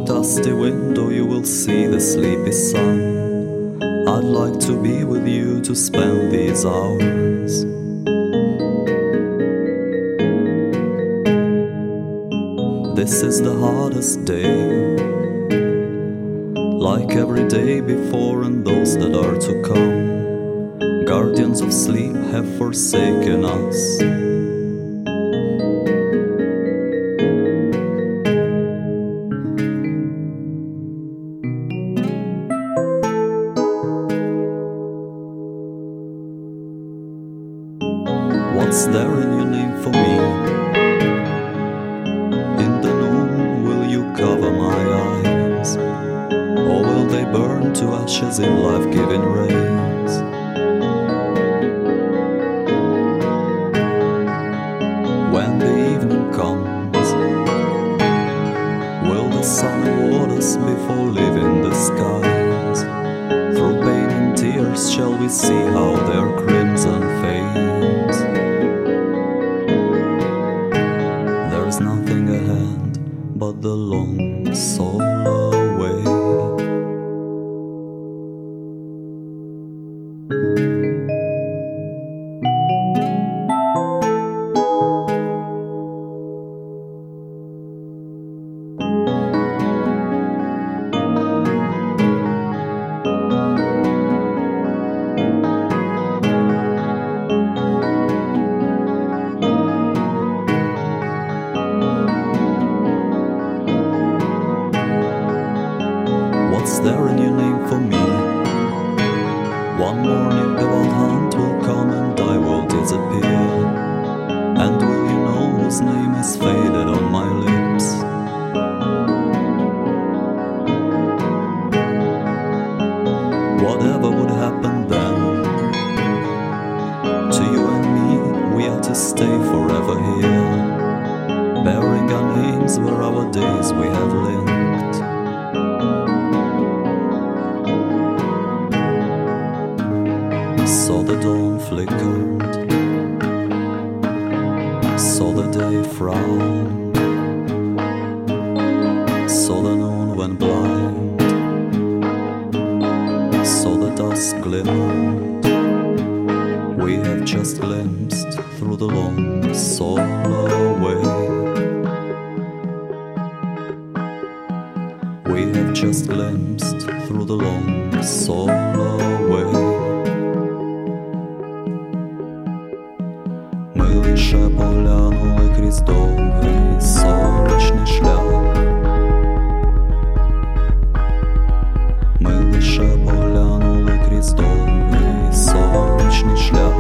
dusty window you will see the sleepy sun. I'd like to be with you to spend these hours. This is the hardest day, like every day before and those that are to come. Guardians of sleep have forsaken us. What's there in your name for me? In the noon will you cover my eyes, or will they burn to ashes in life-giving rays? When the evening comes, will the sun award us before leaving the skies? Through pain and tears shall we see how their crimson fades. There's nothing ahead but the long solo way. What's there in your name for me? One morning the wild hunt will come and I will disappear. And will you know whose name has faded on my lips? Whatever would happen then, to you and me we are to stay forever here, bearing our names where our days we have linked. Saw the dawn flickered, saw the day frown, saw the noon went blind, saw the dusk glimmered. We have just glimpsed through the long solo way. We have just glimpsed through the long solo way. Ми лише поглянули крізь довгий сонячний шлях. Ми лише поглянули крізь довгий сонячний шлях.